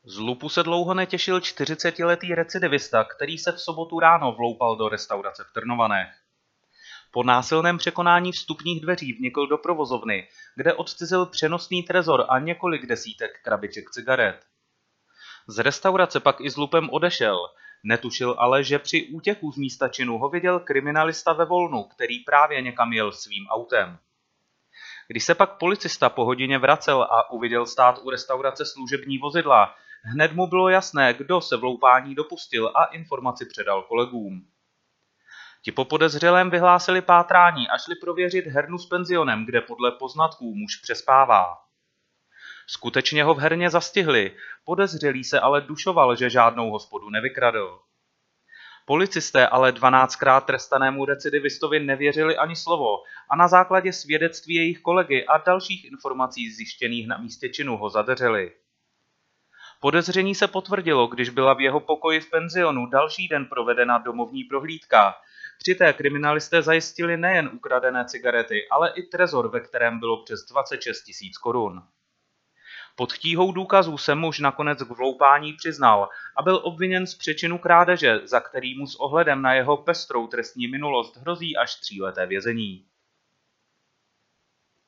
Z lupu se dlouho netěšil 40letý recidivista, který se v sobotu ráno vloupal do restaurace v Trnovanech. Po násilném překonání vstupních dveří vnikl do provozovny, kde odcizil přenosný trezor a několik desítek krabiček cigaret. Z restaurace pak i s lupem odešel, netušil ale, že při útěku z místa činu ho viděl kriminalista ve volnu, který právě někam jel svým autem. Když se pak policista po hodině vracel a uviděl stát u restaurace služební vozidla, hned mu bylo jasné, kdo se vloupání dopustil a informaci předal kolegům. Ti po podezřelém vyhlásili pátrání a šli prověřit hernu s penzionem, kde podle poznatků muž přespává. Skutečně ho v herně zastihli, podezřelý se ale dušoval, že žádnou hospodu nevykradl. Policisté ale 12krát trestanému recidivistovi nevěřili ani slovo a na základě svědectví jejich kolegy a dalších informací zjištěných na místě činu ho zadrželi. Podezření se potvrdilo, když byla v jeho pokoji v penzionu další den provedena domovní prohlídka. Při té kriminalisté zajistili nejen ukradené cigarety, ale i trezor, ve kterém bylo přes 26 000 korun. Pod tíhou důkazů se muž nakonec k vloupání přiznal a byl obviněn z přečinu krádeže, za který mu s ohledem na jeho pestrou trestní minulost hrozí až 3leté vězení.